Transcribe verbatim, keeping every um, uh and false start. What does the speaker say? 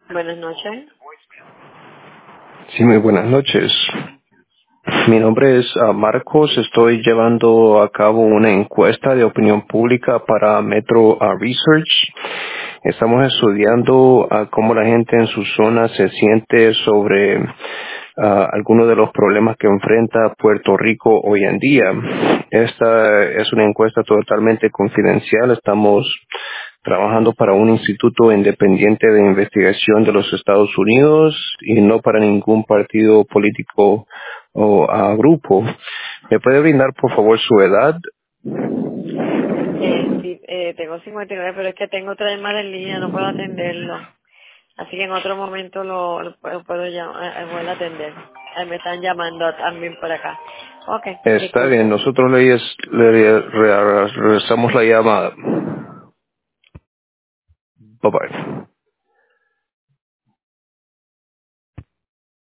Buenas noches. Sí, muy buenas noches. Mi nombre es ah, Marcos. Estoy llevando a cabo una encuesta de opinión pública para Metro ah, Research. Estamos estudiando ah, cómo la gente en su zona se siente sobre ah, algunos de los problemas que enfrenta Puerto Rico hoy en día. Esta es una encuesta totalmente confidencial. Estamos trabajando para un instituto independiente de investigación de los Estados Unidos y no para ningún partido político o ah, grupo. ¿Me puede brindar, por favor, su edad? Eh, sí, eh, tengo cincuenta y nueve, pero es que tengo otra llamada en línea, no puedo atenderlo. Así que en otro momento lo, lo puedo, puedo llamar, eh, vuelvo a atender. Eh, me están llamando también por acá. Ok, Está bien, disculpe. nosotros le, le re- regresamos la llamada. Bye bye.